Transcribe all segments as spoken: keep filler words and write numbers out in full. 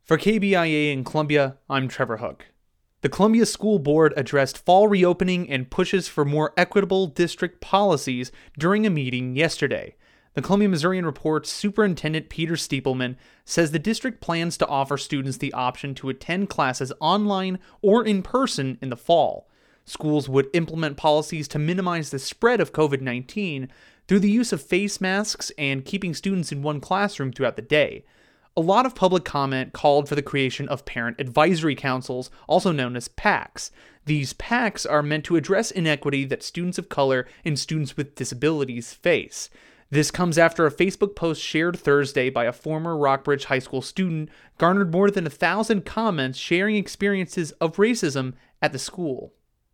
For K B I A in Columbia, I'm Trevor Hook. The Columbia School Board addressed fall reopening and pushes for more equitable district policies during a meeting yesterday. The Columbia Missourian Report's Superintendent Peter Stiepelman says the district plans to offer students the option to attend classes online or in person in the fall. Schools would implement policies to minimize the spread of covid nineteen through the use of face masks and keeping students in one classroom throughout the day. A lot of public comment called for the creation of parent advisory councils, also known as PACs. These PACs are meant to address inequity that students of color and students with disabilities face. This comes after a Facebook post shared Thursday by a former Rockbridge High School student garnered more than a thousand comments sharing experiences of racism at the school.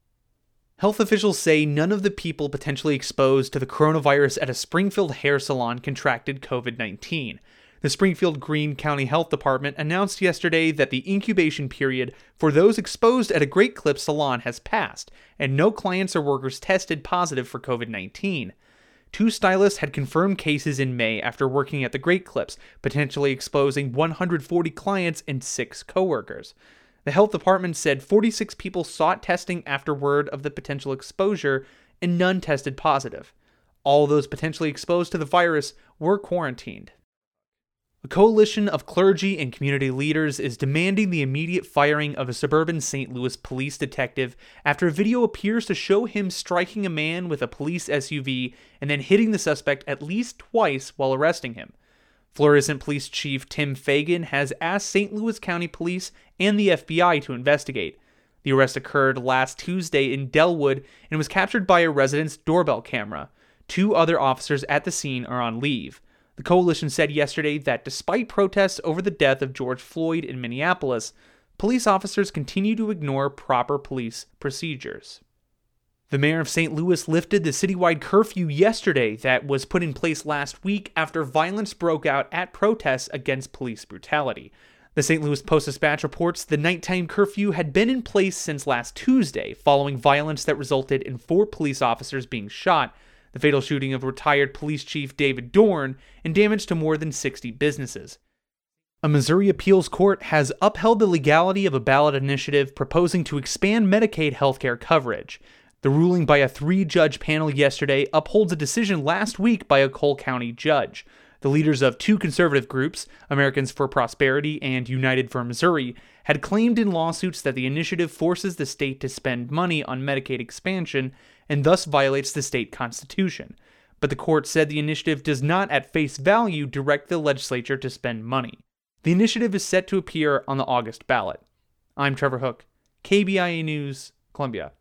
Health officials say none of the people potentially exposed to the coronavirus at a Springfield hair salon contracted covid nineteen. The Springfield Greene County Health Department announced yesterday that the incubation period for those exposed at a Great Clips salon has passed, and no clients or workers tested positive for covid nineteen. Two stylists had confirmed cases in May after working at the Great Clips, potentially exposing one hundred forty clients and six coworkers. The health department said forty-six people sought testing after word of the potential exposure, and none tested positive. All those potentially exposed to the virus were quarantined. A coalition of clergy and community leaders is demanding the immediate firing of a suburban Saint Louis police detective after a video appears to show him striking a man with a police S U V and then hitting the suspect at least twice while arresting him. Florissant Police Chief Tim Fagan has asked Saint Louis County Police and the F B I to investigate. The arrest occurred last Tuesday in Delwood and was captured by a resident's doorbell camera. Two other officers at the scene are on leave. The coalition said yesterday that despite protests over the death of George Floyd in Minneapolis, police officers continue to ignore proper police procedures. The mayor of Saint Louis lifted the citywide curfew yesterday that was put in place last week after violence broke out at protests against police brutality. The Saint Louis Post-Dispatch reports the nighttime curfew had been in place since last Tuesday, following violence that resulted in four police officers being shot, the fatal shooting of retired police chief David Dorn, and damage to more than sixty businesses. A Missouri appeals court has upheld the legality of a ballot initiative proposing to expand Medicaid healthcare coverage. The ruling by a three-judge panel yesterday upholds a decision last week by a Cole County judge. The leaders of two conservative groups, Americans for Prosperity and United for Missouri, had claimed in lawsuits that the initiative forces the state to spend money on Medicaid expansion and thus violates the state constitution. But the court said the initiative does not at face value direct the legislature to spend money. The initiative is set to appear on the August ballot. I'm Trevor Hook, K B I A News, Columbia.